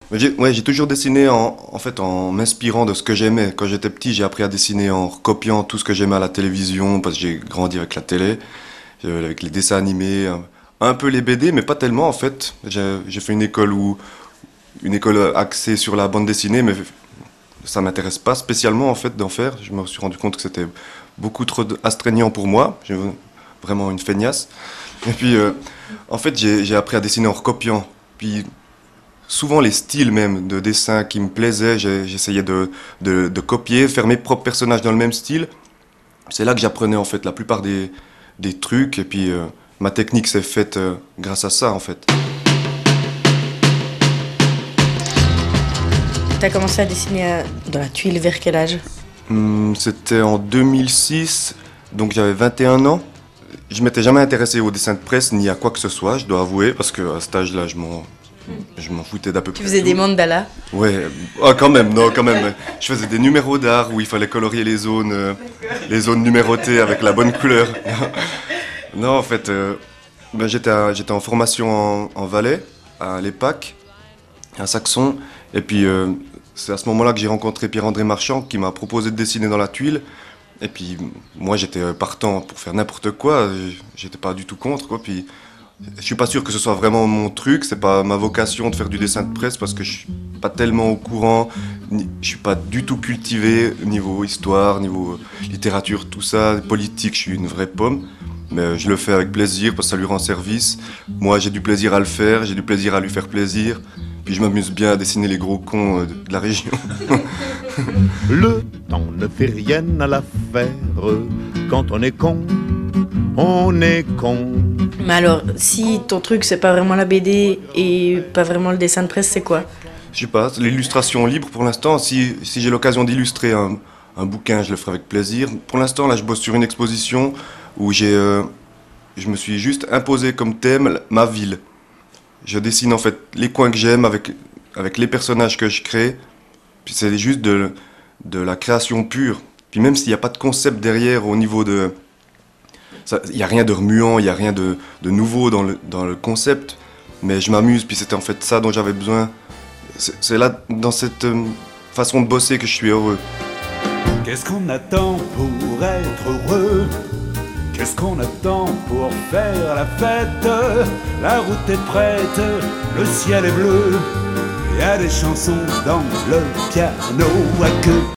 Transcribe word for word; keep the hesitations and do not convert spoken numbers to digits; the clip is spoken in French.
Mais J'ai, ouais, j'ai toujours dessiné en, en fait en m'inspirant de ce que j'aimais. Quand j'étais petit, j'ai appris à dessiner en recopiant tout ce que j'aimais à la télévision, parce que j'ai grandi avec la télé, euh, avec les dessins animés, un, un peu les B D, mais pas tellement en fait. J'ai, j'ai fait une école où, une école axée sur la bande dessinée, mais ça m'intéresse pas spécialement en fait d'en faire. Je me suis rendu compte que c'était beaucoup trop de- astreignant pour moi. J'ai vraiment une feignasse. Et puis, euh, en fait, j'ai j'ai appris à dessiner en recopiant. Puis souvent les styles même de dessin qui me plaisaient, j'ai- j'essayais de, de, de copier, faire mes propres personnages dans le même style. C'est là que j'apprenais en fait la plupart des, des trucs et puis euh, ma technique s'est faite euh, grâce à ça en fait. T'as commencé à dessiner euh, dans la tuile vers quel âge? Hum, C'était en deux mille six, donc j'avais vingt et un ans. Je m'étais jamais intéressé au dessin de presse ni à quoi que ce soit, je dois avouer, parce qu'à cet âge-là, je m'en, je m'en foutais d'à peu Tu près faisais tout. des mandalas? Ouais, ah, quand même, non, quand même. Je faisais des numéros d'art où il fallait colorier les zones, euh, les zones numérotées avec la bonne couleur. Non, en fait, euh, ben, j'étais, à- j'étais en formation en, en Valais, à l'EPAC, à Saxon. Et puis, euh, c'est à ce moment-là que j'ai rencontré Pierre-André Marchand qui m'a proposé de dessiner dans la tuile. Et puis, moi, j'étais euh, partant pour faire n'importe quoi. J'étais pas du tout contre, quoi. Puis, je suis pas sûr que ce soit vraiment mon truc, c'est pas ma vocation de faire du dessin de presse parce que je suis pas tellement au courant, ni- je suis pas du tout cultivé niveau histoire, niveau euh, littérature, tout ça, politique, je suis une vraie pomme. Mais euh, je le fais avec plaisir parce que ça lui rend service. Moi, j'ai du plaisir à le faire, j'ai du plaisir à lui faire plaisir. Puis je m'amuse bien à dessiner les gros cons euh, de de la région. Le temps ne fait rien à l'affaire. Quand on est con, on est con. Mais alors, si ton truc c'est pas vraiment la B D et pas vraiment le dessin de presse, c'est quoi? Je sais pas, l'illustration libre pour l'instant. Si, si j'ai l'occasion d'illustrer un, un bouquin, je le ferai avec plaisir. Pour l'instant, là, je bosse sur une exposition où j'ai, euh, je me suis juste imposé comme thème la- ma ville. Je dessine en fait les coins que j'aime avec, avec les personnages que je crée. Puis c'est juste de, de la création pure. Puis même s'il n'y a pas de concept derrière au niveau de... ça- Il n'y a rien de remuant, il n'y a rien de, de nouveau dans le, dans le concept. Mais je m'amuse, puis c'était en fait ça dont j'avais besoin. C'est c'est là, dans cette euh, façon de bosser que je suis heureux. Qu'est-ce qu'on attend pour être heureux? Qu'est-ce qu'on attend pour faire la fête? La route est prête, le ciel est bleu. Il y a des chansons dans le piano à queue.